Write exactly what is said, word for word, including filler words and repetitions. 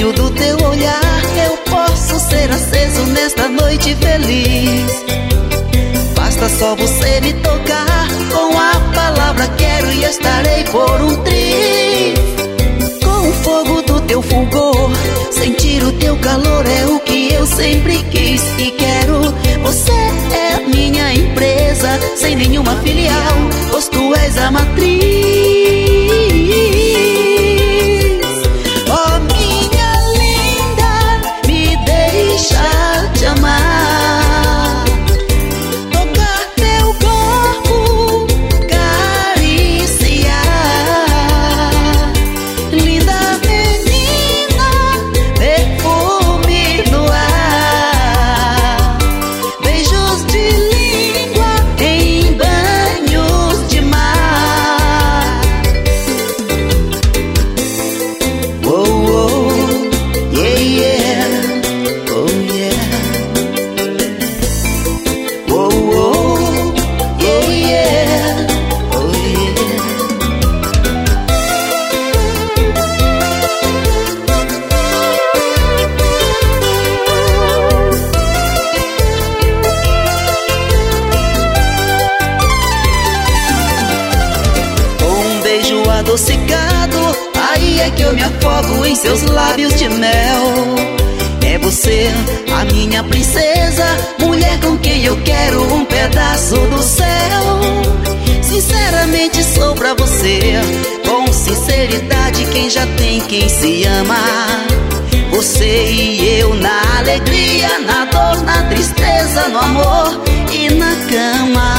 brilho do teu olhar eu posso ser aceso nesta noite feliz. Basta só você me tocar com a palavra quero e estarei por um triz. Com o fogo do teu fulgor, sentir o teu calor é o que eu sempre quis e quero. Você é minha empresa, sem nenhuma filial, pois tu és a matriz. Oh, minha linda, me deixa te amar, tocar teu corpo, cariciar. Linda menina, perfume no ar, beijos de língua em banhos de mar. Oh, oh, yeah, yeah, oh yeah. Oh, oh, yeah, yeah, oh yeah. Um beijo adocicado, aí é que eu me afogo em seus lábios de mel. É você, a minha princesa, mulher com quem eu quero um pedaço do céu. Sinceramente sou pra você, com sinceridade, quem já tem quem se ama. Você e eu na alegria, na dor, na tristeza, no amor e na cama.